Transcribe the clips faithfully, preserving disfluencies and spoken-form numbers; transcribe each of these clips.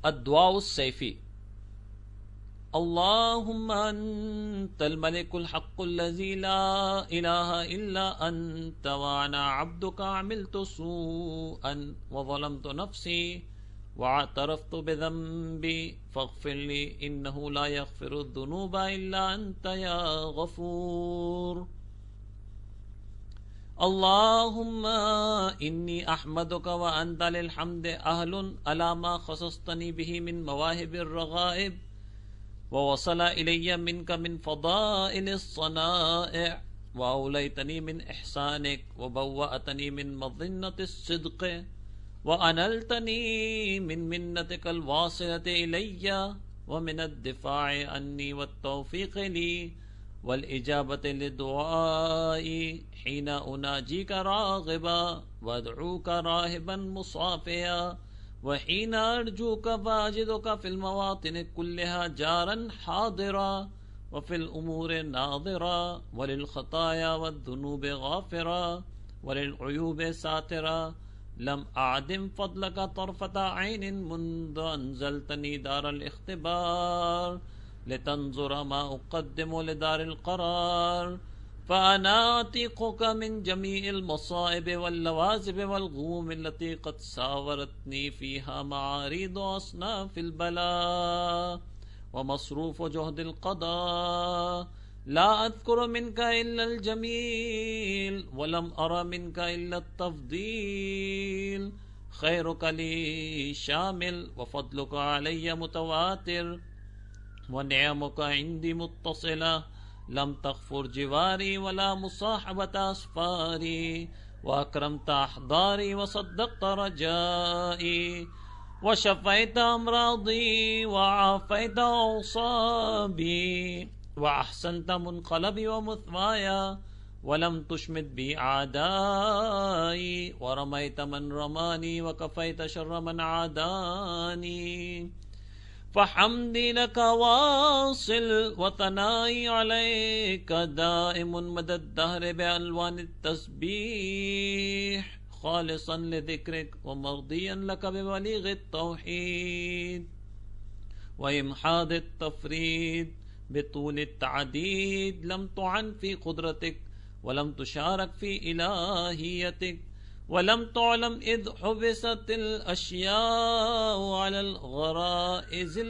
अद्वाउ सैफी। अल्लाहुम्मा अंतल मलिकुल हक्कुल लज़ी ला इलाहा इल्ला अंत व अना अब्दुका अमिलतु सूअन व ज़लमतु नफ्सी व अतरफ़्तु बिज़ंबी फ़ग़फ़िरली इन्नहु ला यग़फ़िरु ज़ुनूबा इल्ला अंत या गफ़ूर। अल्लाहुम्मा इन्नी अहमदुका व अंता लिल हम्दि अहलुन अला मा ख़सस्तनी बिही मिन मवाहिबिर रग़ाइब व वसला इलय्या मिनका मिन फ़दाइलिस सनाइ व औलैतनी मिन इहसानिक व बव्वअतनी मिन मज़िन्नतिस सिद्क़ व अनलतनी मिन मिन्नतिकल वासिलति इलय्या व मिनद दिफ़ाइ अन्नी व तौफ़ीक़ ली वल इजाबति लिदुआई हीना उनाजीका राग़िबा वअदऊका राहिबन मुसाफ़िया व हीना अर्जूका वाजिदुका फिल मवातिन कुल्लिहा जारन हादिरा व फिल उमूर नाज़िरा वलिल ख़ताया वद्दुनूब गाफ़िरा वलिल उयूब सातिरा लम आदिम फ़ज़लका तर्फ़ता ऐनिन मुंद अंज़लतनी दारल इख्तिबार लितंज़ुर मा उक़द्दिमु लिदारिल क़रार फ़अना अतीक़ुका मिन जमीइल मसाइब वल लवाज़िब वल ग़ूम अल्लती क़द सावरतनी फ़ीहा मआरिद व अस्नाफ़िल बला व मसरूफ़ जुहदिल क़दा ला अज़्कुरु मिनका इल्लल जमील व लम अरा मिनका इल्लत तफ़दील ख़ैरुका ली शामिल व फ़ज़लुका अलय्या मुतवातिर व निअमुका इंदी मुत्तसिला लम तग़फ़ुर जिवारी वला मुसाहबत अस्फ़ारी व अकरमत अहदारी व सद्दक़त रजाई व शफ़ैत अमरादी व आफ़ैत औसाबी व अहसनत मुनक़लबी व मुथवाया व लम तुशमित बी आदाई व रमैत मन रमानी व कफ़ैत शर्र मन आदानी फ़हम्दी लका वासिल व तनाई अलैका दाइमुन मदद दहर बिअल्वानित तस्बीह खालिसन लिज़िक्रिक व मर्दियन लका बिबलीग़ित तौहीद व इम्हादित तफ़रीद बितूलित तअदीद लम तुअन फ़ी क़ुदरतिक व लम तुशारक फ़ी इलाहियतिक वलम तुअलम इज़ हुबिसतिल अशियाउ अलल ग़राइज़िल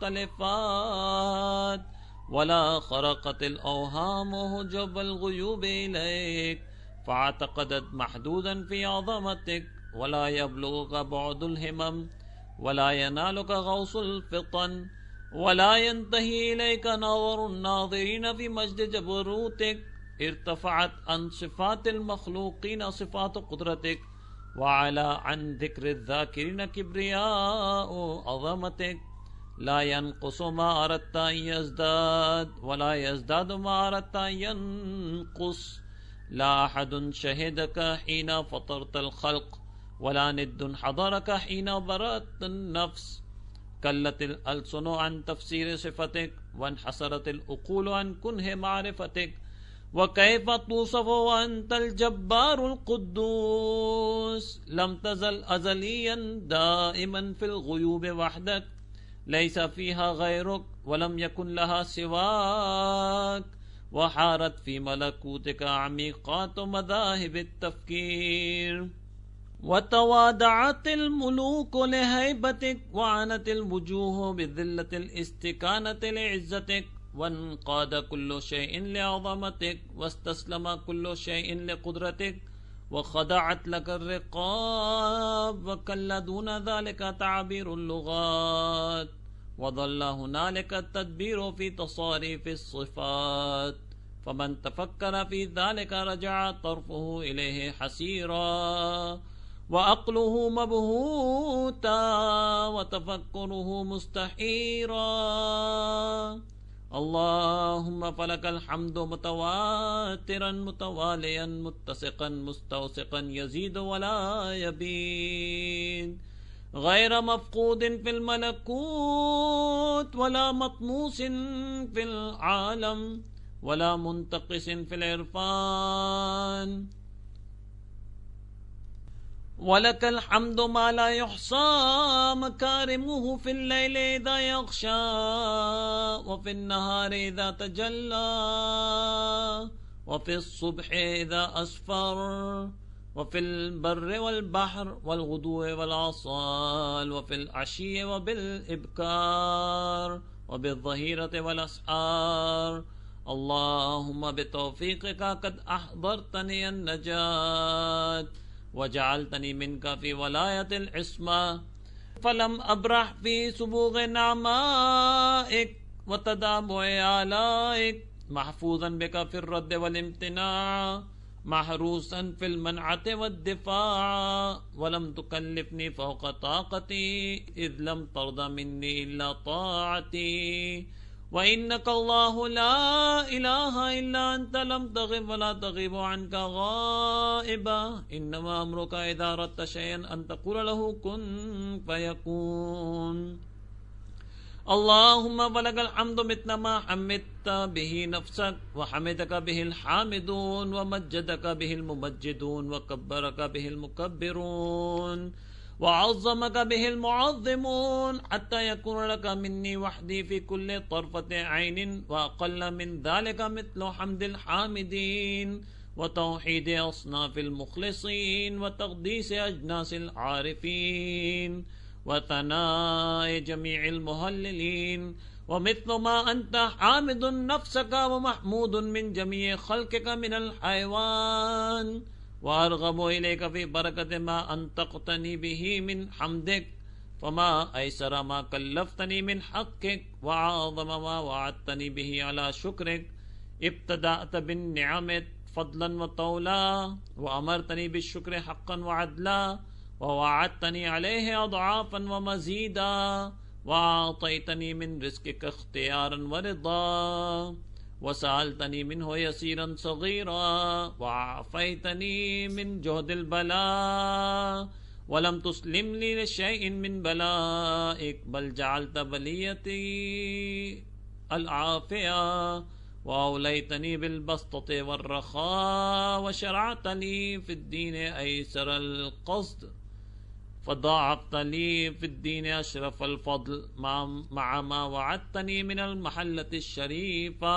मुख़्तलिफ़ात वला ख़रक़तिल अवहामु हुजुबल ग़ुयूब इलैक फ़अतक़दत महदूदन फ़ी अज़मतिक वला यबलुग़ुका बुअदुल हिमम वला यनालुका ग़ौसुल फ़ितन वला यंतही इलैका नज़रुन नाज़िरीन फ़ी मज्द जबरूतिक इर्तफ़अत अन सिफ़ातिल मख़लूक़ीन सिफ़ातु क़ुदरतिक व अला अन ज़िक्रिज़ ज़ाकिरीन किब्रियाउ अज़मतिक ला यनक़ुसु मा अरदत अन यज़दाद वला यज़दादु मा अरदत अन यनक़ुस ला अहदुन शहिदका हीना फ़तरतल ख़ल्क़ वला निद्दुन हज़रका हीना बरअतन नफ़्स कल्लतिल अलसुनु अन तफ़सीर सिफ़तिक वन्हसरतिल उक़ूलु अन कुन्ह मारिफ़तिक व कैफ़ तूसफ़ु व अंतल जब्बारुल क़ुद्दूस लम तज़ल अज़लियन दाइमन फ़िल ग़ुयूब वहदक लैसा फ़ीहा ग़ैरुक व लम यकुन लहा सिवाक व हारत फ़ी मलकूतिका अमीक़ातु मज़ाहिबित तफ़कीर व तवादअतिल मुलूकु लिहैबतिक व अनतिल वुजूहु बिज़िल्लतिल इस्तिकानति लिइज़्ज़तिक वन्क़ाद कुल्लु शैइन लिअज़मतिक वस्तस्लम कुल्लु शैइन लिक़ुदरतिक व ख़दअत लका रिक़ाब व कल्ला दून ज़ालिका तअबीरुल लुग़ात व ज़ल्ल हुनालिका तदबीरु फ़ी तसारीफ़िस सिफ़ात फ़मन तफ़क्कर फ़ी ज़ालिका रजअ तर्फ़ुहु इलैहि हसीरा व अक़्लुहु मबहूता व तफ़क्कुरुहु मुस्तहीरा। अल्लाहुम्मा फ़लकल हम्दु मुतवातिरन मुतवालियन मुत्तसिक़न मुस्तौसिक़न यज़ीदु वला यबीद गैर मफ़क़ूदिन फ़िल मलकूत वला मत्मूसिन फ़िल आलम वला मुंतक़िसिन फ़िल इरफ़ान वलकल हम्दु मा ला युहसा मकारिमुहु फिल लैलि इज़ा यग़शा व फिन नहारि इज़ा तजल्ला व फिस सुब्हि इज़ा अस्फर व फिल बर्रि वल बहर वल गुदुव्वि वल आसाल व फिल अशिय्यि व बिल इब्कार व बिल ज़हीरति वल अस्हार। अल्लाहुम्मा बितौफ़ीक़िका क़द अहज़रतनी अन-नजात वजअलतनी मिनका फ़ी वलायतिल इस्मा फलम अब्रह फ़ी सुबूग़ि नअमाइक व तदामुइ आलाइक महफूज़न बिका फ़िर रद्द वल इम्तिनाअ महरूसन फ़िल मनअति वद्दिफ़ाअ वलम तुकल्लिफ़नी फ़ौक़ ताक़ती इज़ लम तर्दा मिन्नी इल्ला ताअती व इन्नका अल्लाहु ला इलाहा इल्ला अंत लम तग़िब व ला तग़िबु अन्का गाइबा इन्नमा अम्रुका इज़ा अरदता शयअन अन तक़ूला लहू कुन फ़यकून। अल्लाहुम्मा वलकल हम्दु मिस्ला मा हम्मिदता बिही नफ़्सक व हमिदका बिहिल हामिदून व मज्जदका बिहिल मुमज्जिदून व कब्बरका बिहिल मुकब्बिरून व अज़्ज़मका बिहिल मुअज़्ज़िमून हत्ता यकून लका मिन्नी वहदी फ़ी कुल्लि तर्फ़ति ऐनिन व अक़ल्ल मिन ज़ालिका मिस्लु हम्दिल हामिदीन व तौहीदि अस्नाफ़िल मुख़लिसीन व तक़दीसि अजनासिल आरिफ़ीन व तनाए जमीइल मुहल्लिलीन व मिस्लु मा अंत हामिदुन नफ़्सका व महमूदुन मिन जमीइ ख़ल्क़िका मिनल हयवान व अर्ग़बु इलैका फ़ी बरकति मा अंतक़तनी बिही मिन हम्दिक फमा ऐसरा मा कल्लफ़तनी मिन हक़्क़िक व अअज़म मा वअदतनी बिही अला शुक्रिक इब्तदअत बिन निअमि फ़ज़लन व तौला व अमरतनी बिश्शुक्रि हक़्क़न व अदला व वअदतनी अलैहि अज़आफ़न व मज़ीदा व अअतैतनी मिन रिज़्क़िका इख़्तियारन व रिज़ा व सअलतनी मिन्हु यसीरन सग़ीरा व अफ़ैतनी मिन जुहदिल बला व लम तुस्लिमनी लिशैइन मिन बलाइक बल जअलत बलियती अल आफ़िया व औलैतनी बिल बस्तति वर रख़ा व शरअत ली फ़िद्दीन ऐसरल क़स्द फ़दाअफ़त ली फ़िद्दीन अशरफ़ल फ़ज़ल मअ मा वअदतनी मिनल महल्लति शरीफ़ा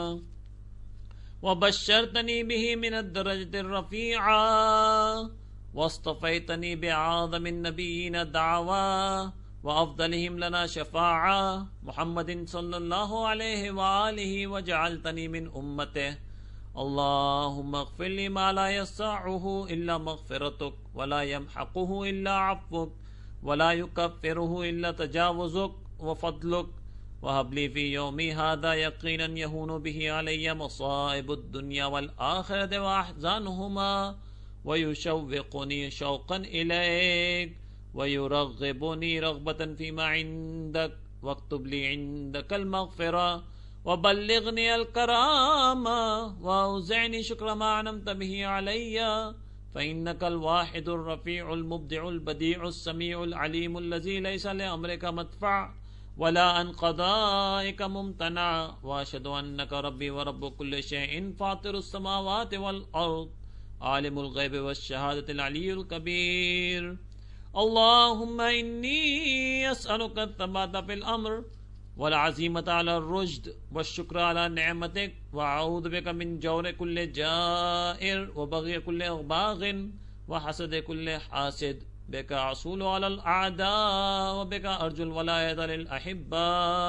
व बश्शरतनी बिही मिनद दरजति रफ़ीआ वस्तफ़ैतनी बिअअज़मिन नबिय्यीन दावा व अफ़ज़लिहिम लना शफ़ाअ मुहम्मदिन सल्लल्लाहु अलैहि व आलिहि व जअलतनी मिन उम्मतिहि। अल्लाहुम्मा अग़फ़िर ली मा ला यस्अउहु इल्ला मग़फ़िरतुक व ला यमहक़ुहु इल्ला अफ़्वुक व ला युकफ़्फ़िरुहु इल्ला तजावुज़ुक व फ़ज़लुक व हब ली फ़ी यौमी हाज़ा यक़ीनन यहूनु बिही अलय्या मसाइबुद दुनिया वल आख़िरति व अहज़ानुहुमा व युशव्विक़ुनी शौक़न इलैक व युरग़्ग़िबुनी रग़बतन फ़ीमा इंदक वक्तुब ली इंदकल मग़फ़िरा व बल्लिग़नी अल करामा व औज़िअनी शुक्र मा अनअमत बिही अलय्या फ़इन्नकल वाहिदुर रफ़ीउल मुब्दिउल बदीउस समीउल अलीमुल लज़ी लैसा लिअम्रिका मदफ़अ वला अन क़ज़ाइका मुमतना व अशहदु अन्नका रब्बी व रब्बु कुल्लि शैइन फ़ातिरुस समावाति वल अर्ज़ आलिमुल ग़ैबि वश शहादतिल अलियुल कबीर। अल्लाहुम्मा इन्नी अस्अलुका अथ-थबाता फ़िल अम्र वल अज़ीमता अला रुश्द व शुक्र अला निअमतिक व अऊज़ु बिका मिन जौरि कुल्लि जाइर व बग़ी कुल्लि बाग़िन व हसद कुल्लि हासिद बिका असूलु अलल अअदा व बिका अर्जुल वलायत लिल अहिब्बा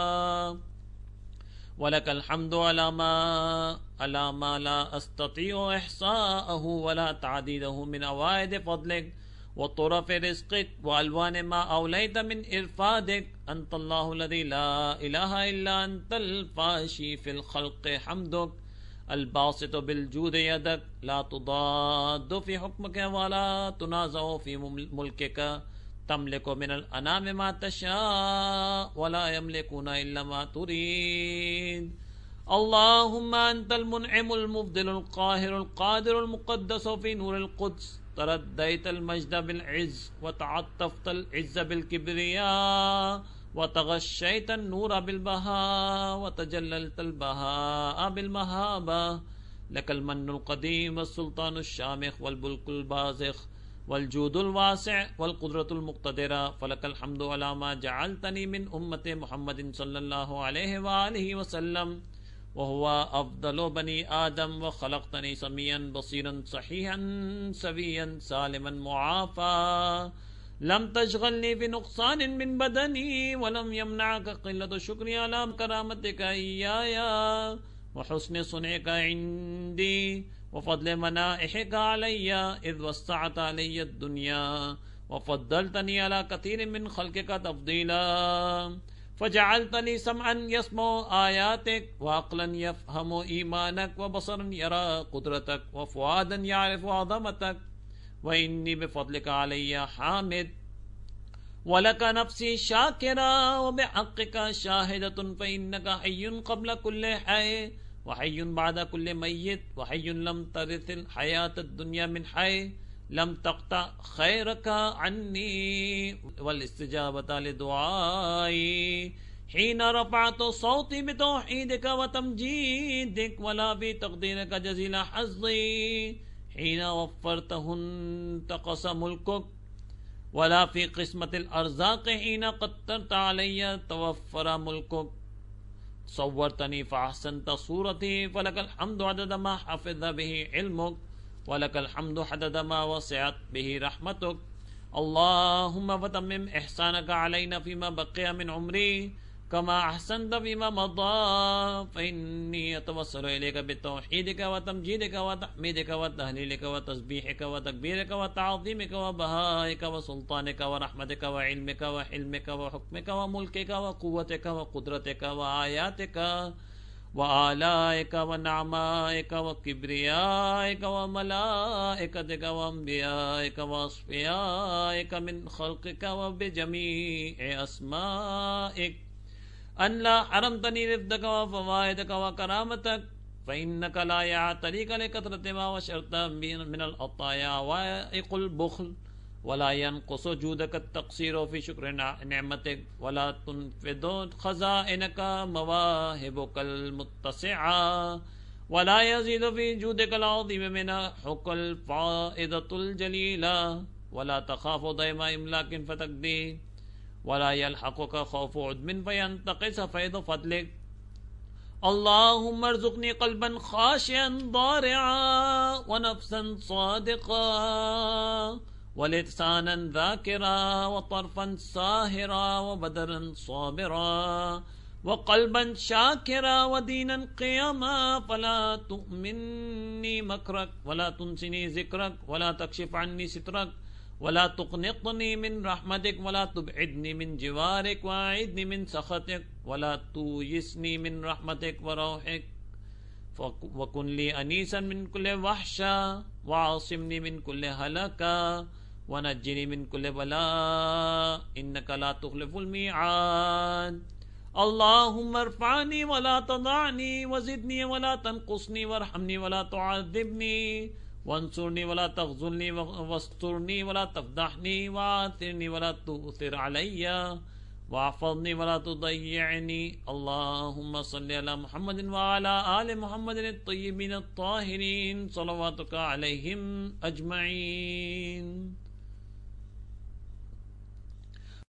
व लकल हम्दु अला मा अला मा ला अस्ततिउ इहसाअहु व ला तअदीदहु मिन अवाइद फ़ज़लिक व तुरफ़ रिज़्क़िक व अलवान मा औलैत मिन इरफ़ादिक अंतल्लाहु लज़ी ला इलाहा इल्ला अंतल फ़ाशी फ़िल ख़ल्क़ि हम्दुक अल बासितु बिल जूदि यदक ला तुदाद्दु फ़ी हुक्मिका व ला तुनाज़अु फ़ी मुल्किका तमलिकु मिनल अनामि मा तशा' व ला यमलिकुना इल्ला मा तुरीद। अल्लाहुम्मा अंतल मुनइमुल मुफ़द्दिलुल क़ाहिरुल क़ादिरुल मुक़द्दसु फ़ी नूरिल क़ुद्स तरद्दैतल मज्द बिल इज़्ज़ व तअत्तफ़तल इज़्ज़ बिल किब्रिया व तग़श्शैतन नूर बिल बहा व तजल्ललतल बहा बिल महाबा लकल मन्नुल क़दीम व सुल्तानुश शामिख़ वल मुल्कुल बाज़िख़ वल्जूदुल वासिअ वल कुदरतुल मुक्तदिरा फलकल हम्दु अला मा जअलतनी मिन उम्मति मुहम्मदिन सल्लल्लाहु अलैहि व आलिहि वसल्लम व हुवा अफदलु बनी आदम व खलक़तनी समियन बसीरन सहीहन सवियन सालिमन मुआफा लम तशगलनी बि नुक़सान मिन बदनी व लम यमनअक क़िल्लतु शुक्री अला करामतिका इय्याया व हुस्न सुनिका इंदी व फज़ल मनाइहिका अलैया इज़ वस्सअत अलैया दुनिया व फद्दलतनी अला कसीरिन मिन खल्क़िका तफ़दीला फजअलतनी समअन यस्मउ आयातिक व अक़लन यफ़हमु ईमानक व बसरन यरा कुदरतक व फ़ुआदन यअरिफ़ु अज़मतक व इन्नी बिफ़ज़लिका अलैया हामिद वलक नफ्सी शाकिरा व बिहक़्क़िका शाहिदतुन फ़इन्नका हय्युन क़ब्ल कुल्लि हय्य व हय्युन बअद कुल्लि मय्यित व हय्युन लम तरिसिल हयातद दुनिया मिन हय्य लम तक़ता खैरका अन्नी वल इस्तिजाबता लिदुआई हीन रफ़अतु सौती बितौहीदिका व तमजीदिक वला बितक़दीरिका जज़ीला हज़्ज़ी हीन वफ़्फ़रतहुन तक़स मुल्कुक वला फ़ी क़िस्मतिल अर्ज़ाक़ हीन क़द्दरत अलैया तवफ़्फ़र मुल्कुक सव्वरतनी फ़अहसनत सूरती फलकल हम्दु अदद मा हफ़िज़ बिही इल्मुक वलकल हम्दु अदद मा वसिअत बिही रहमतुक अल्लाहुम्मा वतम्मिम इहसानका अलैना फ़ीमा बक़िया मिन उम्री कमा अहसनत फ़ीमा मदा फ़इन्नी अतवस्सलु इलैका बितौहीदिका व तमजीदिका व तहमीदिका व तहलीलिका व तस्बीहिका व तकबीरिका व तअज़ीमिका व बहाइका व सुल्तानिका व रहमतिका व इल्मिका व हिल्मिका व हुक्मिका व मुल्किका व कुव्वतिका व कुदरतिका व आयातिका व आलाइका व नअमाइका व किब्रियाइका व मलाइकतिका व अंबियाइका व अस्फियाइका मिन खल्क़िका व बिजमीइ अस्माइक अन ला हरमतनी रिज़्क़का व फ़वाइदका व करामतक फ़इन्नका ला यअतरीका लिकथरति मा वशरत मिनल अताया वाइक़ुल बुख़्ल वला यनक़ुसु जूदका तक़सीरु फ़ी शुक्रि निअमतिक वला तुनफ़िदु ख़ज़ाइनका मवाहिबुकल मुत्तसिआ वला यज़ीदु फ़ी जूदिकल अज़ीम मिनहुकल फ़ाइदतुल जलीला वला तख़ाफ़ु दैमा इमलाकिन फ़तक़दी वला यल्हक़ुका ख़ौफ़ु उद्मिन फ़यंतक़िस फ़ैज़ु फ़ज़लिक अल्लाहुम्मा अर्ज़ुक़नी क़ल्बन ख़ाशिअन दारिअ व नफ़्सन सादिक़ा व लिसानन ज़ाकिरा व तर्फ़न साहिरा व बदरन साबिरा व क़ल्बन शाकिरा व दीनन क़ियामा फ़ला तुमिन्नी मकरक वला तुनसिनी ज़िक्रक वला तकशिफ़ अन्नी सित्रक वला तुक़नितनी मिन रहमतिक वला तुबइदनी मिन जिवारिक वअइदनी मिन सख़तिक वला तुयिसनी मिन रहमतिक व रौहिक वकुन ली अनीसन मिन कुल्लि वहशा वआसिमनी मिन कुल्लि हलका वनज्जिनी मिन कुल्लि बला इन्नका ला तुख़लिफ़ुल मिआद अल्लाहुम्मा इरफ़अनी वला तदअनी वज़िदनी वला तनक़ुसनी वरहमनी वला तुअज़्ज़िबनी वंसुरनी वला तख़ज़ुलनी वस्तुरनी वला तफ़दहनी वातिरनी वला तु'सिर अलैया वाफ़ज़नी वला तुदय्यिअनी अल्लाहुम्मा सल्लि अला मुहम्मदिन व अला आलि मुहम्मदिन अत-तय्यिबीन अत-ताहिरीन सलवातुका अलैहिम अजमईन।